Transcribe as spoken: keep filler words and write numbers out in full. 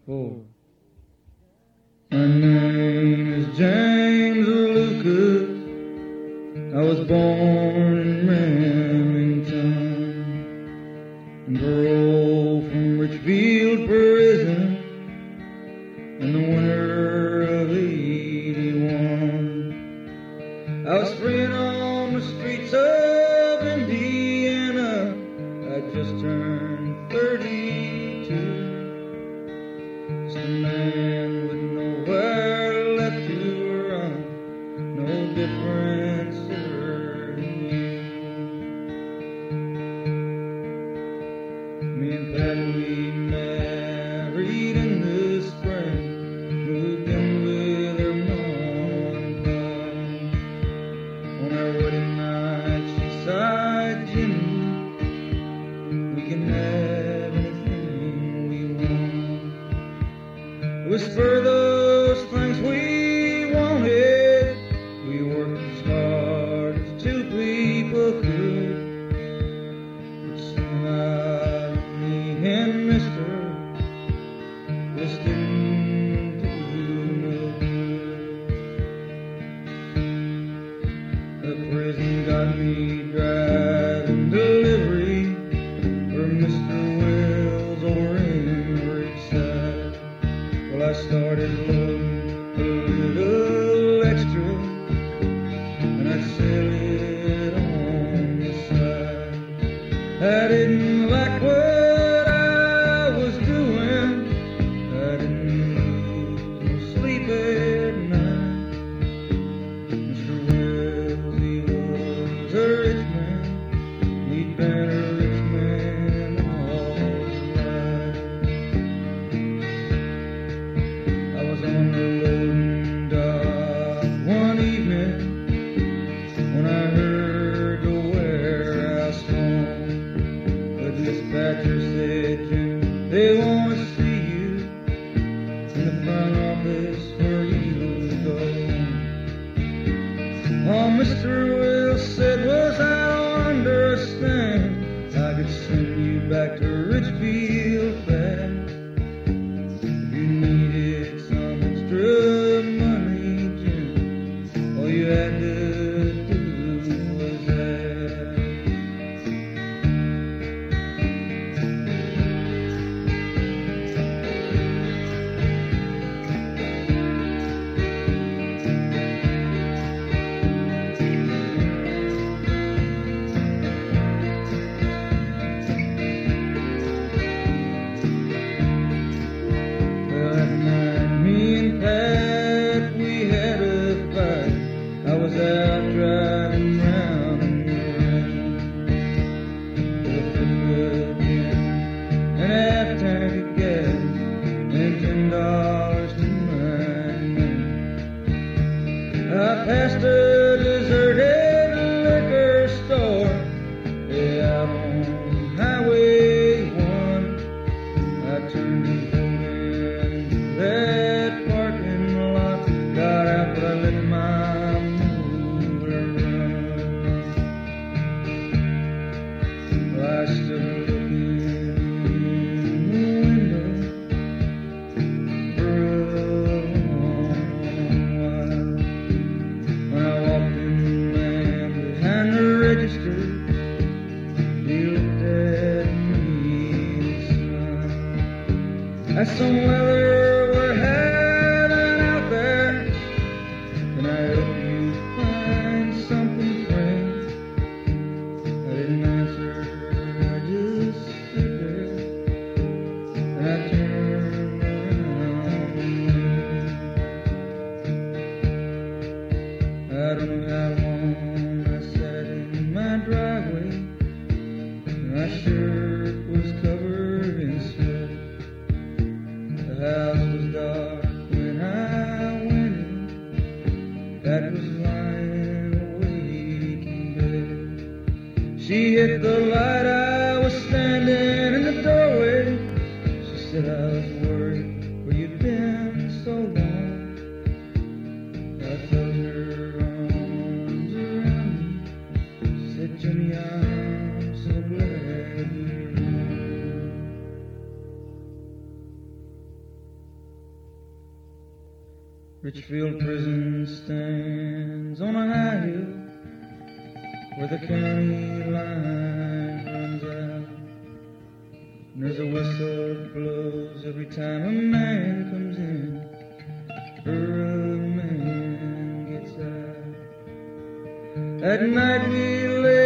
four. My name is James Lucas. I was born in Remington and paroled from Richfield Prison in the winter of eighty-one. I was freeing on the streets of Indiana. I just turned thirty-two. Just a man with nowhere left to run, no difference than you. Me and Pat, we married in the spring, moved in with her mom and pop. On our wedding night, she sighed, Jimmy, we can have anything we want. Whisper those things we wanted. We worked as hard as two people could, but somehow me and Mister this didn't do no good. The prison got me driving delivery for Mister Wells over in Riverside. Well, I started loading a little extra, and I'd sell it on the side. I didn't like what I was doing. I didn't lose no sleep at night. Mister Wells, he was a rich man. He'd been a rich man all his life. I was on the loading dock one evening when I heard the warehouse phone. The dispatcher said, Jim, they want to see you in the front office where you go. All Mister Wells said was, I don't understand. I could send you back to Richfield fast. If you needed some extra money, Jim, all you had to do was ask. Well, that night, me and Pat, we had a fight. I was out driving round and around with a fifth of gin and a half tank of gas and ten dollars to my name. I passed a deserted liquor store, yeah, out on Highway one. I turned and pulled into that parking lot, got out, but I let my motor run. Well, I stood looking in the window for a long while. When I walked in, the man behind the register, he looked at me and smiled. That's some weather we're having out there. Can I help you find something, friend? I didn't answer, I just stood there, and I turned around and went. I don't know how long I sat in my driveway. My shirt was covered in sweat. The Richfield Prison stands on a high hill where the county line runs out. And there's a whistle that blows every time a man comes in, or a man gets out. At night we lay